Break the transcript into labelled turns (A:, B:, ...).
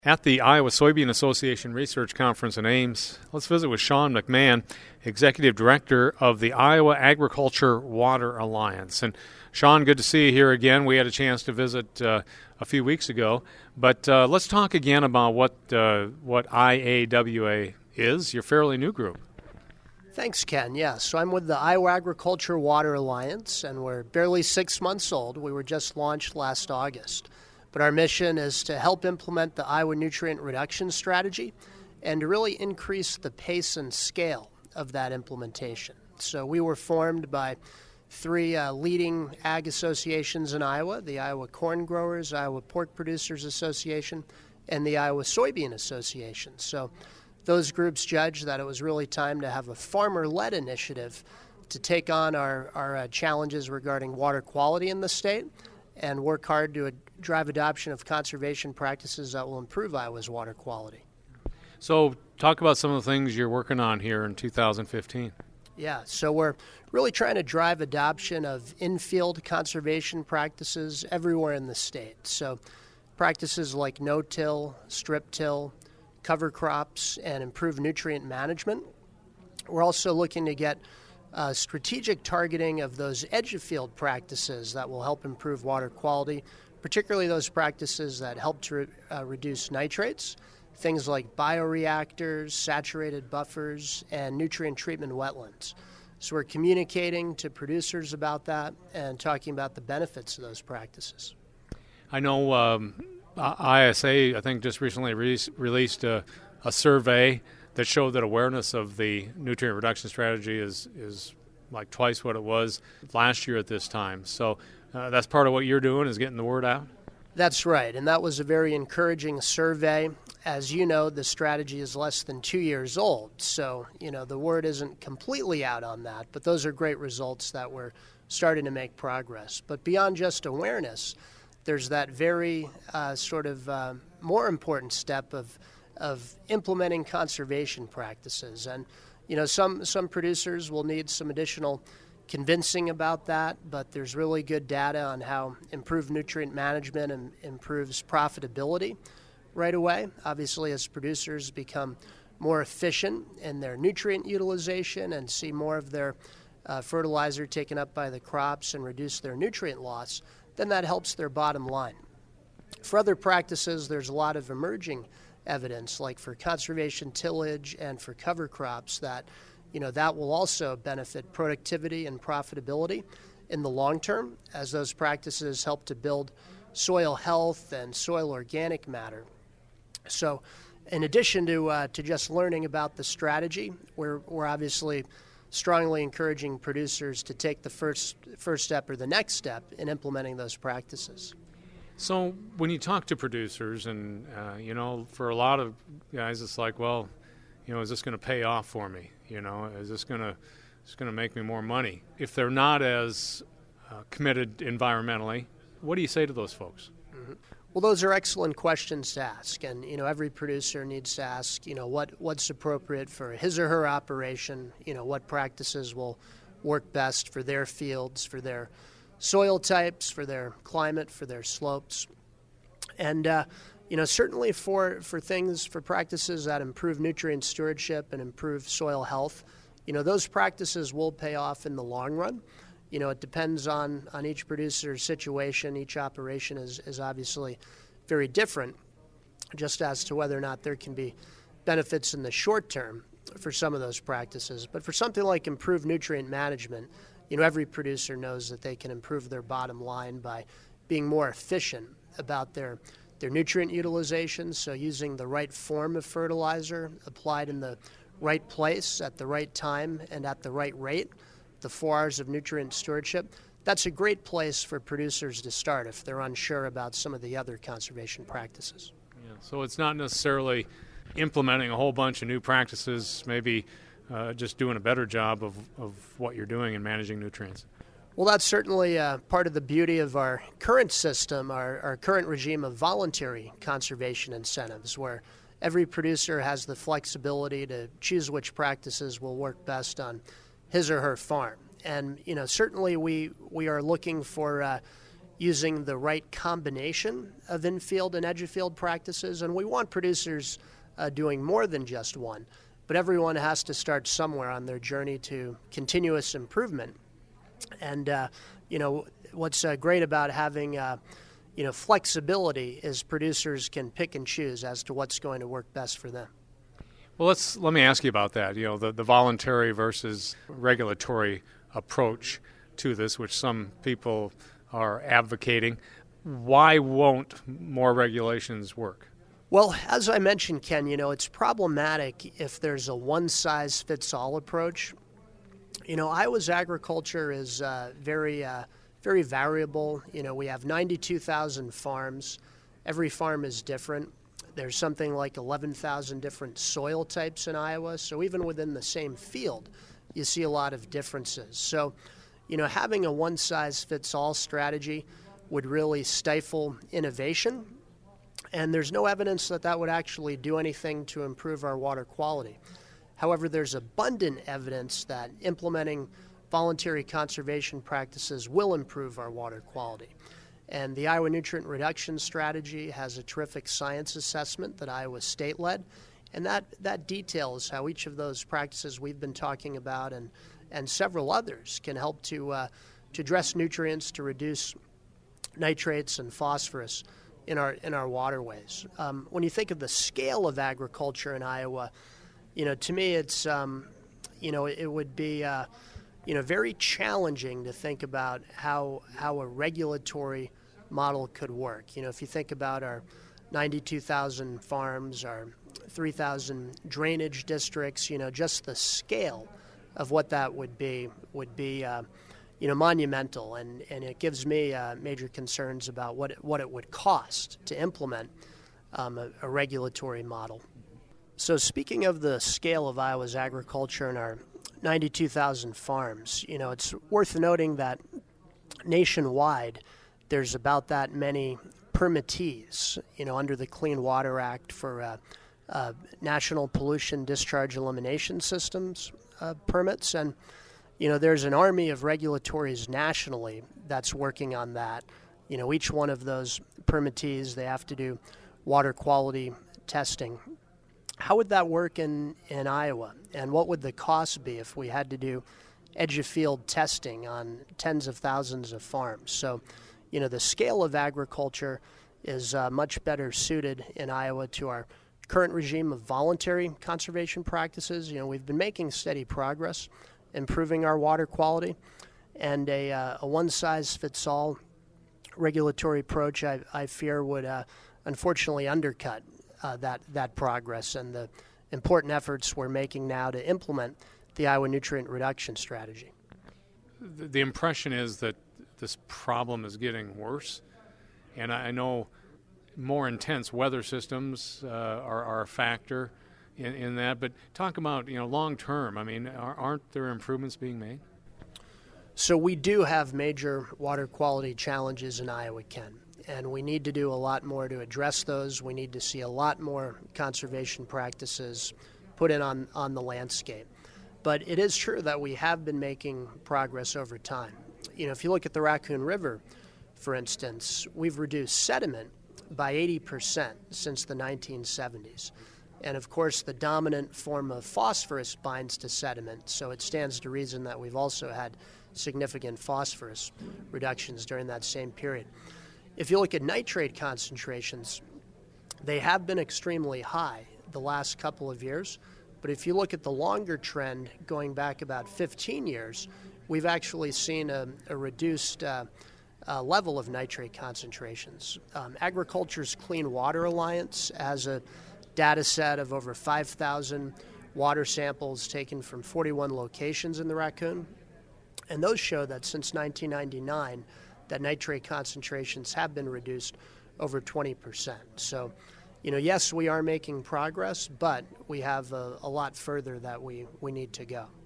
A: At the Iowa Soybean Association Research Conference in Ames, let's visit with Sean McMahon, Executive Director of the Iowa Agriculture Water Alliance. And Sean, good to see you here again. We had a chance to visit a few weeks ago, but let's talk again about what IAWA is. You're a fairly new group.
B: Thanks, Ken. Yeah, so I'm with the Iowa Agriculture Water Alliance, and we're barely 6 months old. We were just launched last August. But our mission is to help implement the Iowa Nutrient Reduction Strategy and to really increase the pace and scale of that implementation. So we were formed by three leading ag associations in Iowa, the Iowa Corn Growers, Iowa Pork Producers Association, and the Iowa Soybean Association. So those groups judged that it was really time to have a farmer-led initiative to take on our challenges regarding water quality in the state and work hard to drive adoption of conservation practices that will improve Iowa's water quality.
A: So talk about some of the things you're working on here in 2015.
B: Yeah, so we're really trying to drive adoption of in-field conservation practices everywhere in the state. So practices like no-till, strip-till, cover crops, and improved nutrient management. We're also looking to get strategic targeting of those edge-of-field practices that will help improve water quality, particularly those practices that help to reduce nitrates, things like bioreactors, saturated buffers, and nutrient treatment wetlands. So we're communicating to producers about that and talking about the benefits of those practices.
A: I know ISA, I think, just recently released a survey that showed that awareness of the nutrient reduction strategy is like twice what it was last year at this time. So that's part of what you're doing, is getting the word out?
B: That's right, and that was a very encouraging survey. As you know, the strategy is less than 2 years old, so the word isn't completely out on that, but those are great results that we're starting to make progress. But beyond just awareness, there's that very more important step of implementing conservation practices. And some producers will need some additional convincing about that, but there's really good data on how improved nutrient management improves profitability right away. Obviously, as producers become more efficient in their nutrient utilization and see more of their fertilizer taken up by the crops and reduce their nutrient loss, then that helps their bottom line. For other practices, there's a lot of emerging evidence, like for conservation tillage and for cover crops, that that will also benefit productivity and profitability in the long term, as those practices help to build soil health and soil organic matter. So in addition to just learning about the strategy, we're obviously strongly encouraging producers to take the first step or the next step in implementing those practices.
A: So when you talk to producers, and for a lot of guys, it's like, well, is this going to pay off for me? Is this going to make me more money? If they're not as committed environmentally, what do you say to those folks?
B: Mm-hmm. Well, those are excellent questions to ask, and every producer needs to ask, what's appropriate for his or her operation. What practices will work best for their fields, for their soil types, for their climate, for their slopes. And certainly for practices that improve nutrient stewardship and improve soil health, those practices will pay off in the long run. It depends on each producer's situation. Each operation is obviously very different, just as to whether or not there can be benefits in the short term for some of those practices. But for something like improved nutrient management, every producer knows that they can improve their bottom line by being more efficient about their nutrient utilization, so using the right form of fertilizer applied in the right place at the right time and at the right rate, the 4 R's of nutrient stewardship. That's a great place for producers to start if they're unsure about some of the other conservation practices.
A: Yeah, so it's not necessarily implementing a whole bunch of new practices, maybe just doing a better job of what you're doing in managing nutrients.
B: Well, that's certainly part of the beauty of our current system, our current regime of voluntary conservation incentives, where every producer has the flexibility to choose which practices will work best on his or her farm. And certainly we are looking for using the right combination of infield and edge-of-field practices. And we want producers doing more than just one, but everyone has to start somewhere on their journey to continuous improvement. And, what's great about having, flexibility is producers can pick and choose as to what's going to work best for them.
A: Well, let me ask you about that. The voluntary versus regulatory approach to this, which some people are advocating. Why won't more regulations work?
B: Well, as I mentioned, Ken, it's problematic if there's a one-size-fits-all approach. Iowa's agriculture is very variable. We have 92,000 farms. Every farm is different. There's something like 11,000 different soil types in Iowa. So even within the same field, you see a lot of differences. So, having a one-size-fits-all strategy would really stifle innovation. And there's no evidence that would actually do anything to improve our water quality. However, there's abundant evidence that implementing voluntary conservation practices will improve our water quality. And the Iowa Nutrient Reduction Strategy has a terrific science assessment that Iowa State led, and that details how each of those practices we've been talking about and several others can help to address nutrients, to reduce nitrates and phosphorus in our waterways. When you think of the scale of agriculture in Iowa, to me it's it would be very challenging to think about how a regulatory model could work. If you think about our 92,000 farms, our 3,000 drainage districts, just the scale of what that would be monumental, and it gives me major concerns about what it would cost to implement a regulatory model. So speaking of the scale of Iowa's agriculture and our 92,000 farms, it's worth noting that nationwide there's about that many permittees, under the Clean Water Act for National Pollution Discharge Elimination Systems permits. And there's an army of regulatories nationally that's working on that. Each one of those permittees, they have to do water quality testing. How would that work in Iowa? And what would the cost be if we had to do edge-of-field testing on tens of thousands of farms? So, the scale of agriculture is much better suited in Iowa to our current regime of voluntary conservation practices. We've been making steady progress improving our water quality, and a one-size-fits-all regulatory approach, I fear, would unfortunately undercut that progress and the important efforts we're making now to implement the Iowa Nutrient Reduction Strategy.
A: The impression is that this problem is getting worse, and I know more intense weather systems are a factor in that, but talk about long term. I mean, aren't there improvements being made?
B: So we do have major water quality challenges in Iowa, Ken, and we need to do a lot more to address those. We need to see a lot more conservation practices put in on the landscape. But it is true that we have been making progress over time. If you look at the Raccoon River, for instance, we've reduced sediment by 80% since the 1970s. And of course, the dominant form of phosphorus binds to sediment, so it stands to reason that we've also had significant phosphorus reductions during that same period. If you look at nitrate concentrations, they have been extremely high the last couple of years, but if you look at the longer trend going back about 15 years, we've actually seen a reduced level of nitrate concentrations. Agriculture's Clean Water Alliance has a data set of over 5,000 water samples taken from 41 locations in the Raccoon, and those show that since 1999, that nitrate concentrations have been reduced over 20%. So, yes, we are making progress, but we have a lot further that we need to go.